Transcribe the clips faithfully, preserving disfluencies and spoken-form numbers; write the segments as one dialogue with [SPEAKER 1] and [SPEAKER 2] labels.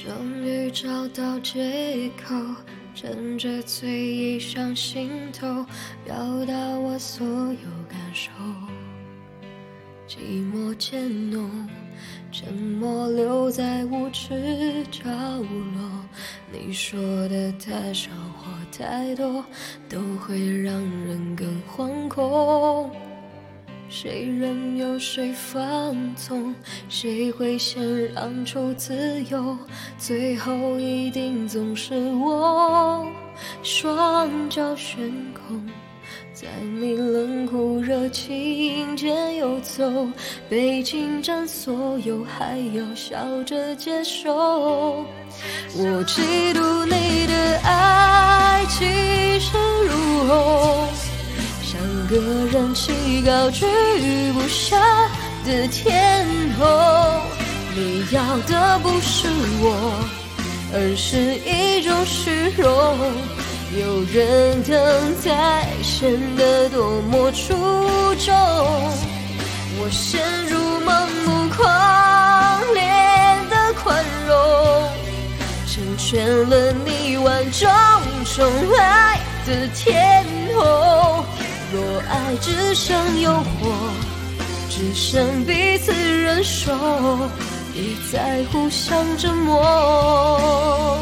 [SPEAKER 1] 终于找到借口，趁着醉意上心头，表达我所有感受。寂寞渐浓，沉默留在无知角落。你说的太少或太多，都会让人更惶恐。谁任由谁放纵，谁会先让出自由，最后一定总是我，双脚悬空，在你冷酷热情间游走，被侵占所有还要笑着接受。我嫉妒你的爱气势如虹，像个人气高居不下的天后。你要的不是我，而是一种虚荣，有人等待显得多么出众。我陷入盲目狂烈的宽容，成全了你万种宠爱的天后。若爱只剩诱惑，只剩彼此忍受，别再互相折磨，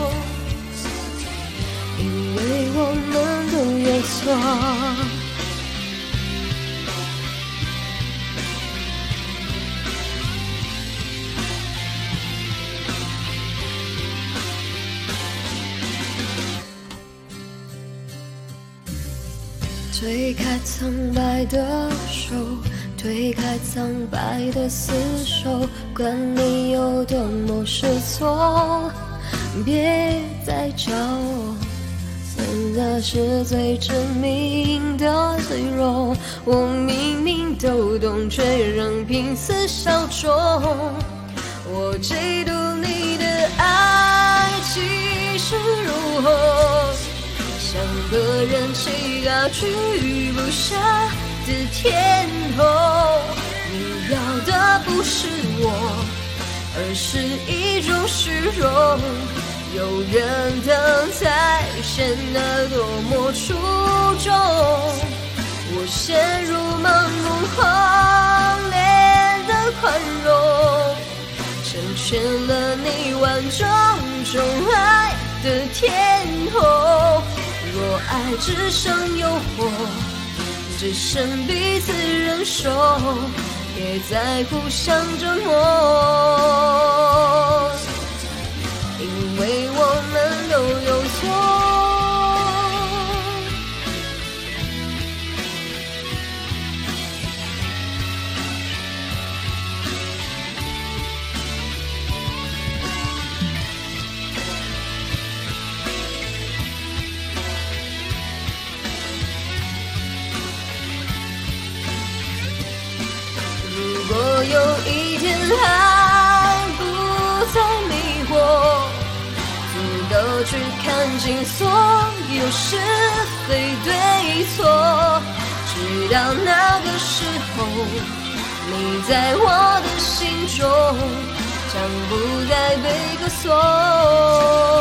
[SPEAKER 1] 因为我们都有错。推开苍白的手，推开苍白的厮守，管你有多么失措，别再找我，真的是最致命的脆弱。我明明都懂，却仍拼死效忠。我嫉妒你的爱气势如虹，像个人气高居不下的天后。你要的不是我，而是一种虚荣，有人等待显得多么出众。我陷入盲目狂烈的宽容，成全了你万种宠爱的天后。若爱只剩诱惑，只剩彼此忍受，别再互相折磨，因为我们都有错。如果有一天还不再迷惑，足够去看清所有是非对错，直到那个时候，你在我的心中将不再被歌颂。